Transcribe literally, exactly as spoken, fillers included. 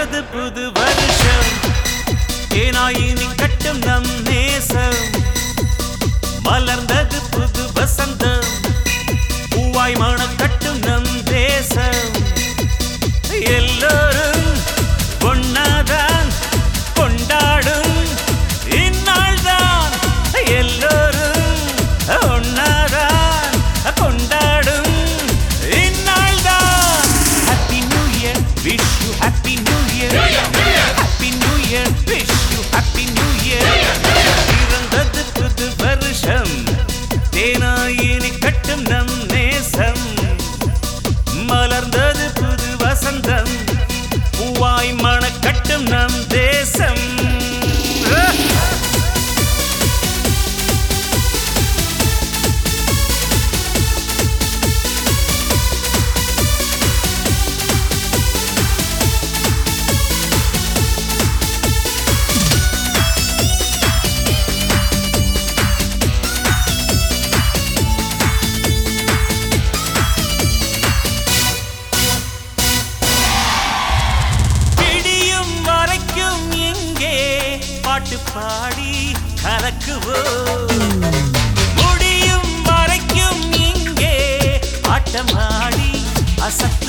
மலர்ந்தது புது வருஷம் தேனாயினி கட்டும் நம் நேசம் மலர்ந்தது புது வசந்தம் பூவாய் மணம் கட்டும் நம் தேசம் எல்லோரும் ஒன்னாதான் கொண்டாடும் இந்நாள்தான் எல்லோரும் ஒன்னாதான் கொண்டாடும் இந்நாள்தான் happy new year wish you happy new year happy new year wish you happy new year பிறந்தது புது வருஷம் தேனாயினி கட்டும் நம் நேசம் மலர்ந்தது புது வசந்தம் பூவாய் மணக்கட்டும் நம் தேசம் பாட்டு பாடி கலக்குவோம் முடியும் வரைக்கும் இங்கே ஆட்டமாடி அசக்க